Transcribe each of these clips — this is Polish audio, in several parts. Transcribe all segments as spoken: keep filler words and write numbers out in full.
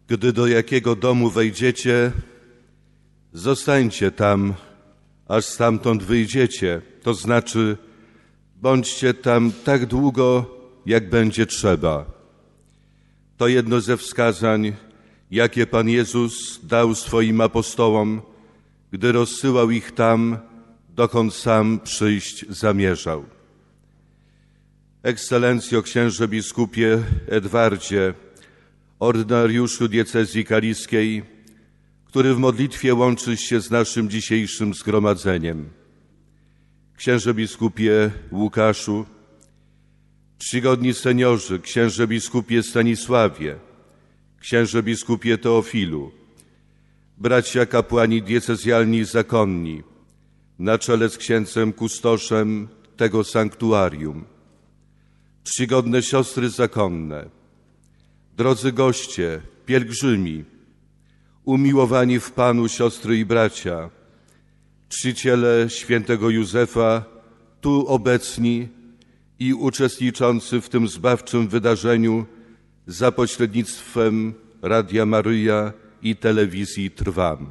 Gdy do jakiego domu wejdziecie, zostańcie tam, aż stamtąd wyjdziecie, to znaczy bądźcie tam tak długo, jak będzie trzeba. To jedno ze wskazań, jakie Pan Jezus dał swoim apostołom, gdy rozsyłał ich tam, dokąd sam przyjść zamierzał. Ekscelencjo księże biskupie Edwardzie, ordynariuszu diecezji kaliskiej, który w modlitwie łączy się z naszym dzisiejszym zgromadzeniem. Księże biskupie Łukaszu, czcigodni seniorzy, księże biskupie Stanisławie, księże biskupie Teofilu, bracia kapłani diecezjalni i zakonni, na czele z księdzem kustoszem tego sanktuarium, czcigodne siostry zakonne, drodzy goście, pielgrzymi, umiłowani w Panu siostry i bracia, czciciele świętego Józefa, tu obecni i uczestniczący w tym zbawczym wydarzeniu za pośrednictwem Radia Maryja i telewizji Trwam.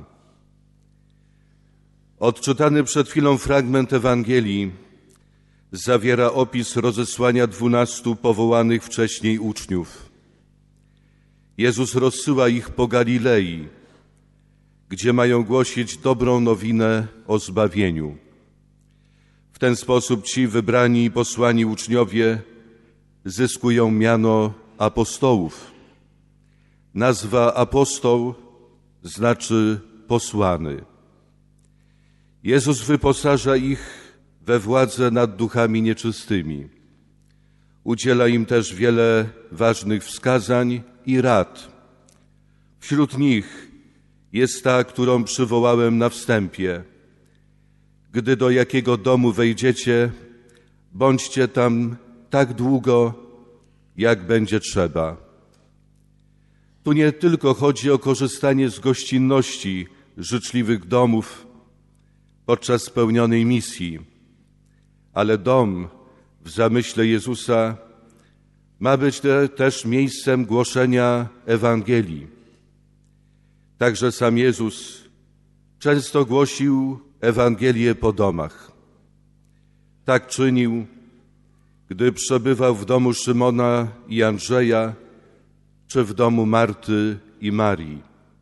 Odczytany przed chwilą fragment Ewangelii zawiera opis rozesłania dwunastu powołanych wcześniej uczniów. Jezus rozsyła ich po Galilei, gdzie mają głosić dobrą nowinę o zbawieniu. W ten sposób ci wybrani i posłani uczniowie zyskują miano apostołów. Nazwa apostoł znaczy posłany. Jezus wyposaża ich we władzę nad duchami nieczystymi. Udziela im też wiele ważnych wskazań i rad. Wśród nich jest ta, którą przywołałem na wstępie. Gdy do jakiego domu wejdziecie, bądźcie tam tak długo, jak będzie trzeba. Tu nie tylko chodzi o korzystanie z gościnności życzliwych domów podczas spełnionej misji, ale dom w zamyśle Jezusa ma być te, też miejscem głoszenia Ewangelii. Także sam Jezus często głosił Ewangelię po domach. Tak czynił, gdy przebywał w domu Szymona i Andrzeja, czy w domu Marty i Marii.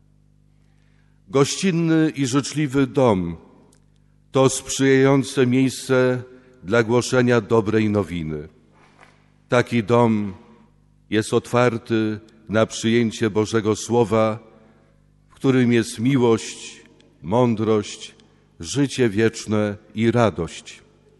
Gościnny i życzliwy dom to sprzyjające miejsce dla głoszenia dobrej nowiny. Taki dom jest otwarty na przyjęcie Bożego Słowa, w którym jest miłość, mądrość, życie wieczne i radość.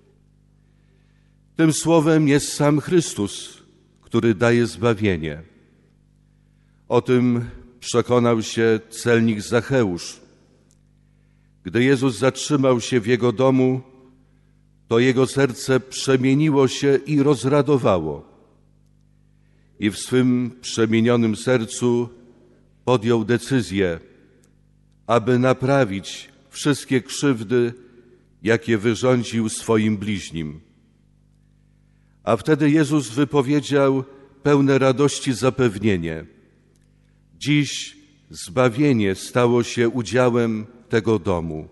Tym Słowem jest sam Chrystus, który daje zbawienie. O tym przekonał się celnik Zacheusz. Gdy Jezus zatrzymał się w jego domu, to jego serce przemieniło się i rozradowało. I w swym przemienionym sercu podjął decyzję, aby naprawić wszystkie krzywdy, jakie wyrządził swoim bliźnim. A wtedy Jezus wypowiedział pełne radości zapewnienie: dziś zbawienie stało się udziałem tego domu.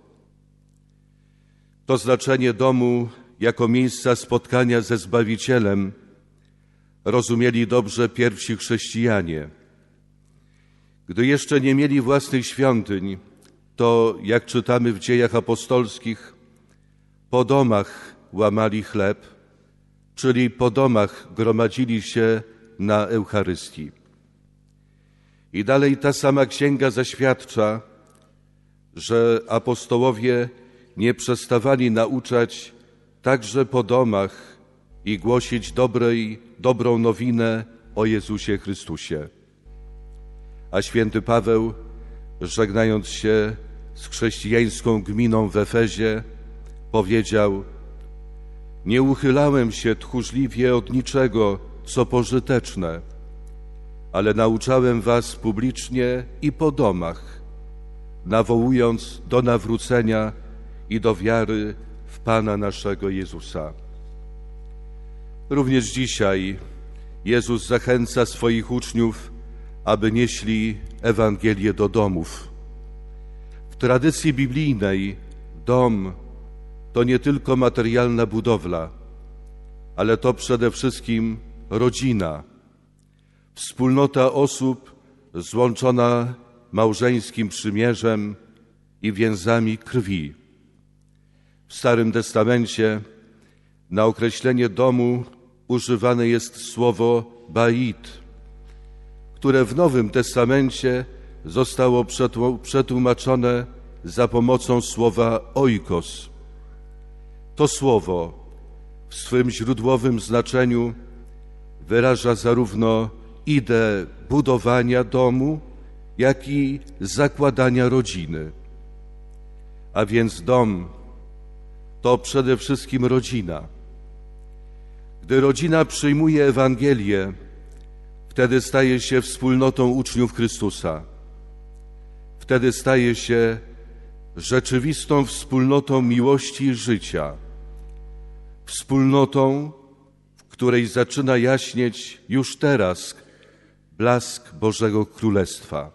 To znaczenie domu jako miejsca spotkania ze Zbawicielem rozumieli dobrze pierwsi chrześcijanie. Gdy jeszcze nie mieli własnych świątyń, to, jak czytamy w Dziejach Apostolskich, po domach łamali chleb, czyli po domach gromadzili się na Eucharystii. I dalej ta sama księga zaświadcza, że apostołowie nie przestawali nauczać także po domach i głosić dobrej, dobrą nowinę o Jezusie Chrystusie. A święty Paweł, żegnając się z chrześcijańską gminą w Efezie, powiedział: nie uchylałem się tchórzliwie od niczego, co pożyteczne, ale nauczałem was publicznie i po domach, nawołując do nawrócenia i do wiary w Pana naszego Jezusa. Również dzisiaj Jezus zachęca swoich uczniów, aby nieśli Ewangelię do domów. W tradycji biblijnej dom to nie tylko materialna budowla, ale to przede wszystkim rodzina, wspólnota osób złączona małżeńskim przymierzem i więzami krwi. W Starym Testamencie na określenie domu używane jest słowo bait, które w Nowym Testamencie zostało przetłumaczone za pomocą słowa oikos. To słowo w swym źródłowym znaczeniu wyraża zarówno ideę budowania domu, jak i zakładania rodziny. A więc dom to przede wszystkim rodzina. Gdy rodzina przyjmuje Ewangelię, wtedy staje się wspólnotą uczniów Chrystusa. Wtedy staje się rzeczywistą wspólnotą miłości i życia. Wspólnotą, w której zaczyna jaśnieć już teraz blask Bożego Królestwa.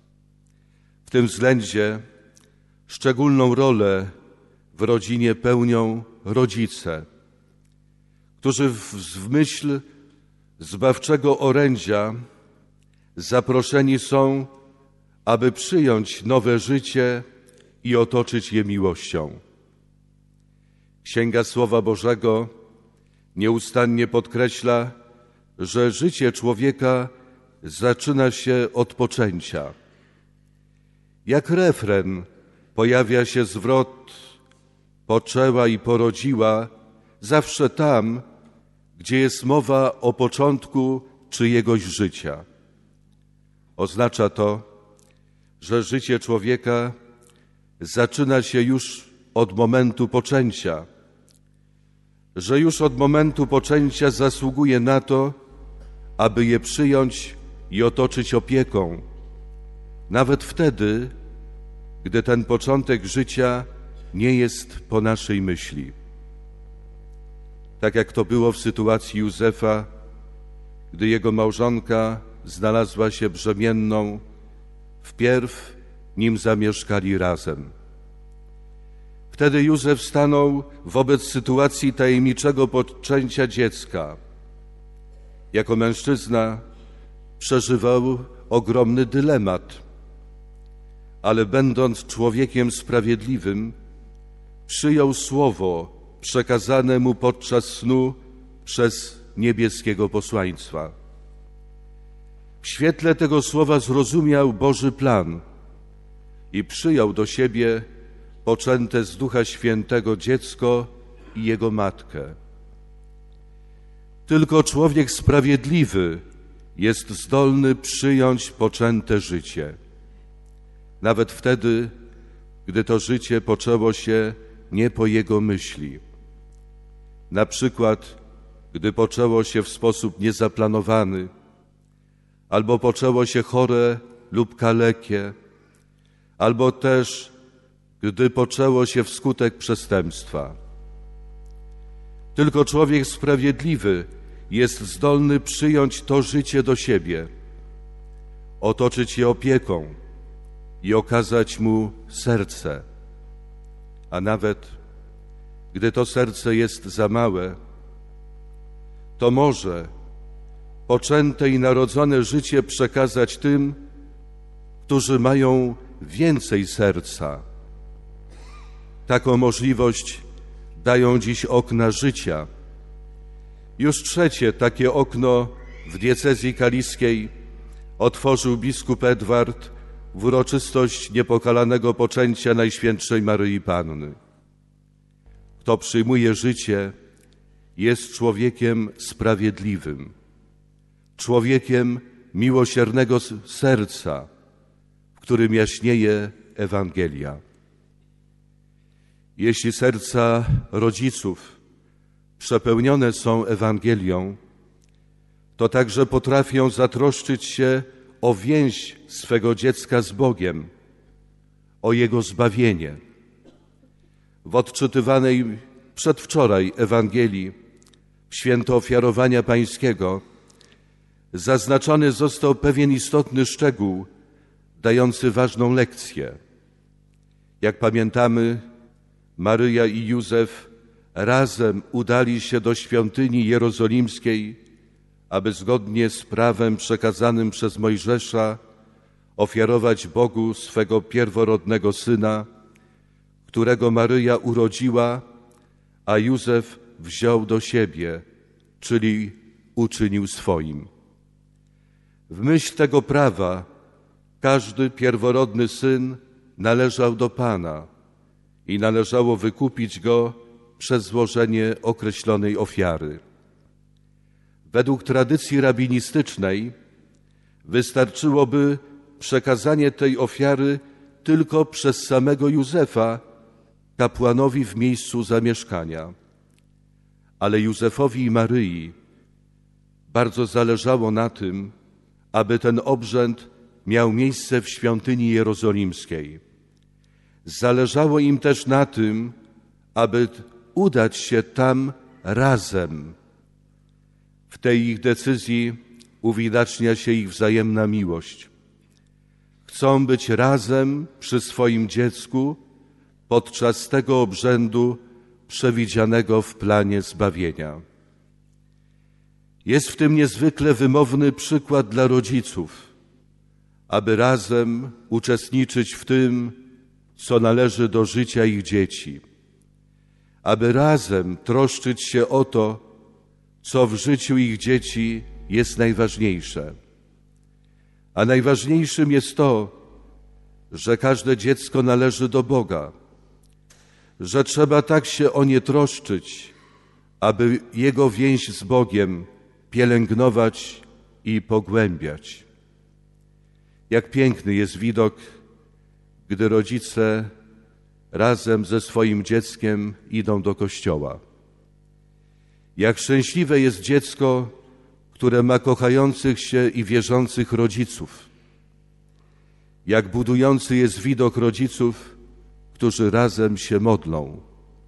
W tym względzie szczególną rolę w rodzinie pełnią rodzice, którzy w, w myśl zbawczego orędzia zaproszeni są, aby przyjąć nowe życie i otoczyć je miłością. Księga Słowa Bożego nieustannie podkreśla, że życie człowieka zaczyna się od poczęcia. Jak refren pojawia się zwrot poczęła i porodziła zawsze tam, gdzie jest mowa o początku czyjegoś życia. Oznacza to, że życie człowieka zaczyna się już od momentu poczęcia, że już od momentu poczęcia zasługuje na to, aby je przyjąć i otoczyć opieką, nawet wtedy, gdy ten początek życia nie jest po naszej myśli. Tak jak to było w sytuacji Józefa, gdy jego małżonka znalazła się brzemienną, wpierw nim zamieszkali razem. Wtedy Józef stanął wobec sytuacji tajemniczego poczęcia dziecka. Jako mężczyzna przeżywał ogromny dylemat, ale będąc człowiekiem sprawiedliwym, przyjął słowo przekazane mu podczas snu przez niebieskiego posłańca. W świetle tego słowa zrozumiał Boży plan i przyjął do siebie poczęte z Ducha Świętego dziecko i jego matkę. Tylko człowiek sprawiedliwy jest zdolny przyjąć poczęte życie, nawet wtedy, gdy to życie poczęło się nie po jego myśli. Na przykład, gdy poczęło się w sposób niezaplanowany, albo poczęło się chore lub kalekie, albo też, gdy poczęło się wskutek przestępstwa. Tylko człowiek sprawiedliwy jest zdolny przyjąć to życie do siebie, otoczyć je opieką i okazać mu serce. A nawet gdy to serce jest za małe, to może poczęte i narodzone życie przekazać tym, którzy mają więcej serca. Taką możliwość dają dziś okna życia. Już trzecie takie okno w diecezji kaliskiej otworzył biskup Edward w uroczystość niepokalanego poczęcia Najświętszej Maryi Panny. Kto przyjmuje życie, jest człowiekiem sprawiedliwym, człowiekiem miłosiernego serca, w którym jaśnieje Ewangelia. Jeśli serca rodziców przepełnione są Ewangelią, to także potrafią zatroszczyć się o więź swego dziecka z Bogiem, o jego zbawienie. W odczytywanej przedwczoraj Ewangelii, w święto ofiarowania pańskiego, zaznaczony został pewien istotny szczegół, dający ważną lekcję. Jak pamiętamy, Maryja i Józef razem udali się do świątyni jerozolimskiej, aby zgodnie z prawem przekazanym przez Mojżesza ofiarować Bogu swego pierworodnego syna, którego Maryja urodziła, a Józef wziął do siebie, czyli uczynił swoim. W myśl tego prawa każdy pierworodny syn należał do Pana i należało wykupić go przez złożenie określonej ofiary. Według tradycji rabinistycznej wystarczyłoby przekazanie tej ofiary tylko przez samego Józefa kapłanowi w miejscu zamieszkania. Ale Józefowi i Maryi bardzo zależało na tym, aby ten obrzęd miał miejsce w świątyni jerozolimskiej. Zależało im też na tym, aby udać się tam razem. W tej ich decyzji uwidacznia się ich wzajemna miłość. Chcą być razem przy swoim dziecku podczas tego obrzędu przewidzianego w planie zbawienia. Jest w tym niezwykle wymowny przykład dla rodziców, aby razem uczestniczyć w tym, co należy do życia ich dzieci, aby razem troszczyć się o to, co w życiu ich dzieci jest najważniejsze. A najważniejszym jest to, że każde dziecko należy do Boga, że trzeba tak się o nie troszczyć, aby jego więź z Bogiem pielęgnować i pogłębiać. Jak piękny jest widok, gdy rodzice razem ze swoim dzieckiem idą do kościoła. Jak szczęśliwe jest dziecko, które ma kochających się i wierzących rodziców. Jak budujący jest widok rodziców, którzy razem się modlą.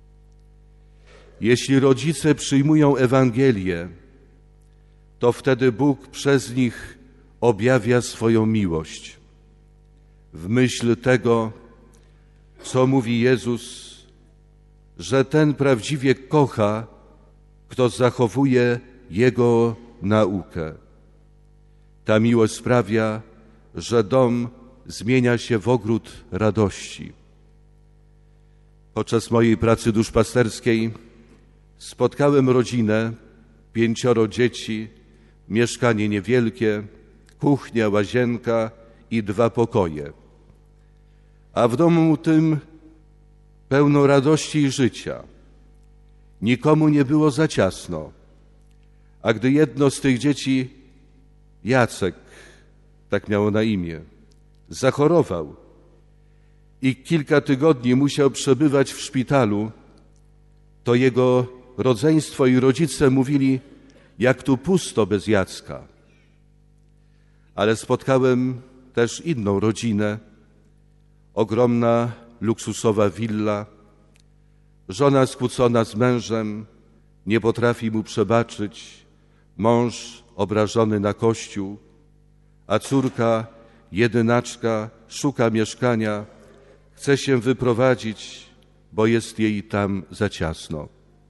Jeśli rodzice przyjmują Ewangelię, to wtedy Bóg przez nich objawia swoją miłość. W myśl tego, co mówi Jezus, że ten prawdziwie kocha, kto zachowuje Jego naukę. Ta miłość sprawia, że dom zmienia się w ogród radości. Podczas mojej pracy duszpasterskiej spotkałem rodzinę, pięcioro dzieci, mieszkanie niewielkie, kuchnia, łazienka i dwa pokoje. A w domu tym pełno radości i życia. Nikomu nie było za ciasno. A gdy jedno z tych dzieci, Jacek, tak miało na imię, zachorował i kilka tygodni musiał przebywać w szpitalu, to jego rodzeństwo i rodzice mówili, jak tu pusto bez Jacka. Ale spotkałem też inną rodzinę, ogromna, luksusowa willa, żona skłócona z mężem, nie potrafi mu przebaczyć, mąż obrażony na Kościół, a córka, jedynaczka, szuka mieszkania, chce się wyprowadzić, bo jest jej tam za ciasno.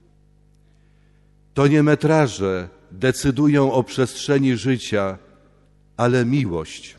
To nie metraże decydują o przestrzeni życia, ale miłość.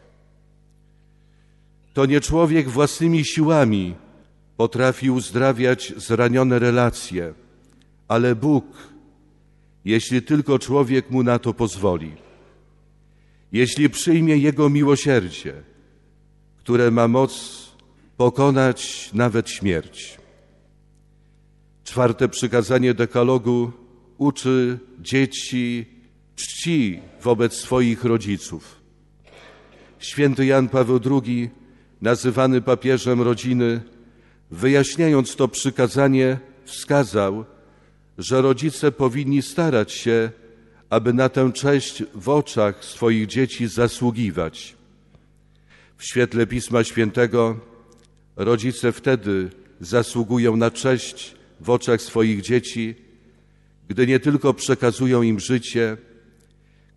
To nie człowiek własnymi siłami potrafi uzdrawiać zranione relacje, ale Bóg, jeśli tylko człowiek mu na to pozwoli. Jeśli przyjmie Jego miłosierdzie, które ma moc pokonać nawet śmierć. Czwarte przykazanie dekalogu uczy dzieci czci wobec swoich rodziców. Święty Jan Paweł drugi, nazywany papieżem rodziny, wyjaśniając to przykazanie, wskazał, że rodzice powinni starać się, aby na tę cześć w oczach swoich dzieci zasługiwać. W świetle Pisma Świętego rodzice wtedy zasługują na cześć w oczach swoich dzieci, gdy nie tylko przekazują im życie,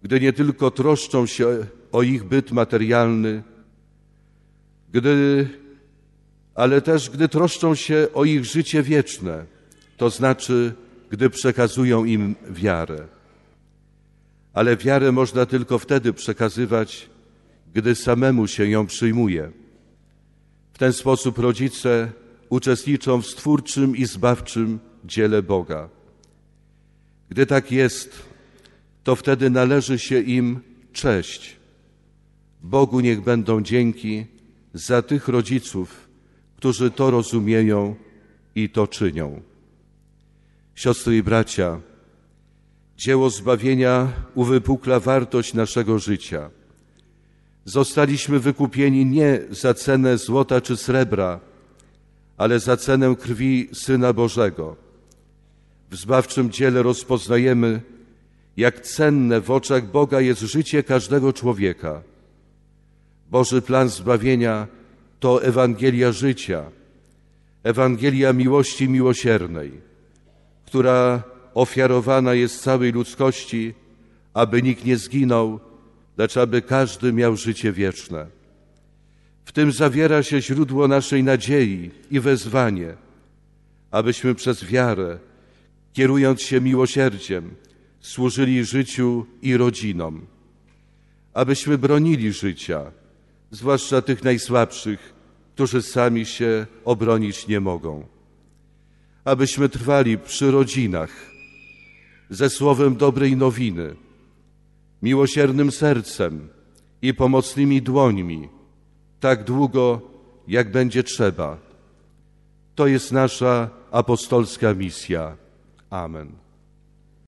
gdy nie tylko troszczą się o ich byt materialny, gdy, ale też gdy troszczą się o ich życie wieczne, to znaczy, gdy przekazują im wiarę. Ale wiarę można tylko wtedy przekazywać, gdy samemu się ją przyjmuje. W ten sposób rodzice uczestniczą w stwórczym i zbawczym dziele Boga. Gdy tak jest, to wtedy należy się im cześć. Bogu niech będą dzięki za tych rodziców, którzy to rozumieją i to czynią. Siostry i bracia, dzieło zbawienia uwypukla wartość naszego życia. Zostaliśmy wykupieni nie za cenę złota czy srebra, ale za cenę krwi Syna Bożego. W zbawczym dziele rozpoznajemy, jak cenne w oczach Boga jest życie każdego człowieka. Boży plan zbawienia to Ewangelia życia, Ewangelia miłości miłosiernej, która ofiarowana jest całej ludzkości, aby nikt nie zginął, lecz aby każdy miał życie wieczne. W tym zawiera się źródło naszej nadziei i wezwanie, abyśmy przez wiarę, kierując się miłosierdziem, służyli życiu i rodzinom, abyśmy bronili życia, zwłaszcza tych najsłabszych, którzy sami się obronić nie mogą, abyśmy trwali przy rodzinach, ze słowem dobrej nowiny, miłosiernym sercem i pomocnymi dłońmi, tak długo, jak będzie trzeba. To jest nasza apostolska misja. Amen.